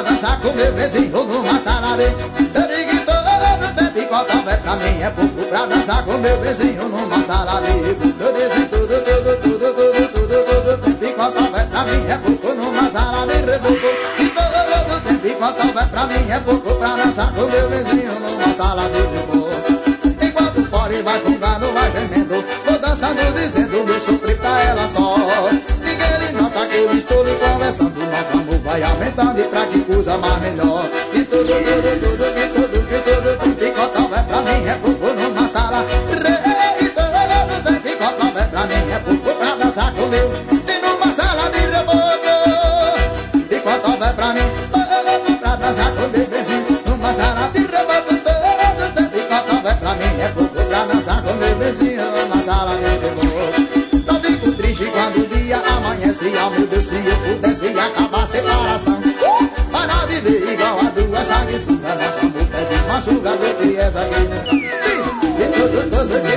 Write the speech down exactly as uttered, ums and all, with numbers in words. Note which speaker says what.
Speaker 1: pra dançar com meu vizinho numa sala de. Eu digo que todo tempo enquanto houver pra mim é pouco pra dançar com meu vizinho numa sala de. Eu disse tudo, tudo, tudo, tudo, tudo, todo tempo enquanto houver pra mim é pouco numa sala de reboco. E todo tempo enquanto houver pra mim é pouco pra dançar com meu vizinho numa sala de reboco. Enquanto fora vai fungando, vai gemendo, vou dançando dizendo meu sofrer pra ela só. Ninguém lhe nota que eu estou lhe conversando, nosso amor vai aumentando e pra que coisa mais melhor. E tudo, tudo, tudo, que tudo, que tudo, que enquanto houver pra mim é pouco numa sala. E todo tempo enquanto houver pra mim é pouco pra dançar com meu e numa sala de reboco. Enquanto houver pra mim pra dançar com meu vizinho numa sala de reboco. Todo tempo enquanto houver pra mim é pouco pra dançar com meu vizinho numa sala de reboco. Só fico triste quando o dia amanhece. Oh meu Deus, se eu pudesse acabar a separação, para viver igual a duas sanguessugas. Nosso amor pede uma suga do que essa aqui não. Diz, e tudo, tudo,